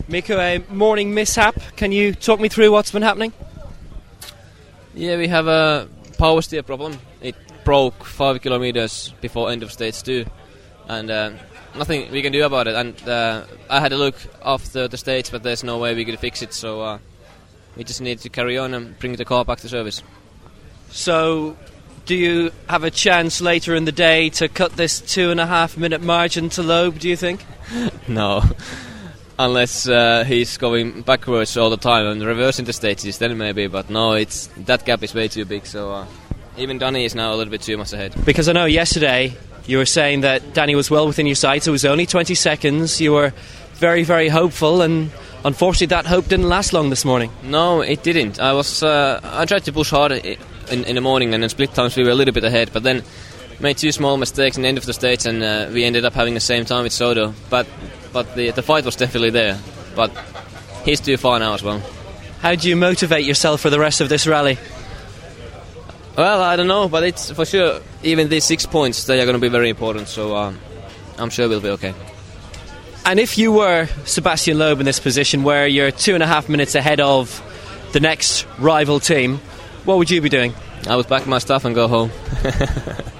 Mikko, a morning mishap. Can you talk me through what's been happening? Yeah, we have a power steer problem. It broke 5 kilometers before end of stage 2, and nothing we can do about it. And I had a look after the stage, but there's no way we could fix it, so we just need to carry on and bring the car back to service. So, do you have a chance later in the day to cut this 2.5 minute margin to Loeb, do you think? No. Unless he's going backwards all the time and reversing the stages, then maybe, but no, that gap is way too big, so even Danny is now a little bit too much ahead. Because I know yesterday you were saying that Danny was well within your sights. It was only 20 seconds. You were very, very hopeful, and unfortunately that hope didn't last long this morning. No, it didn't. I tried to push hard in the morning, and in split times we were a little bit ahead, but then made 2 small mistakes in the end of the stage, and we ended up having the same time with Soto. But the fight was definitely there. But he's too far now as well. How do you motivate yourself for the rest of this rally? Well, I don't know, but it's for sure, even these 6 points, they are going to be very important, so I'm sure we'll be okay. And if you were Sebastian Loeb in this position where you're 2.5 minutes ahead of the next rival team, what would you be doing? I would pack my stuff and go home.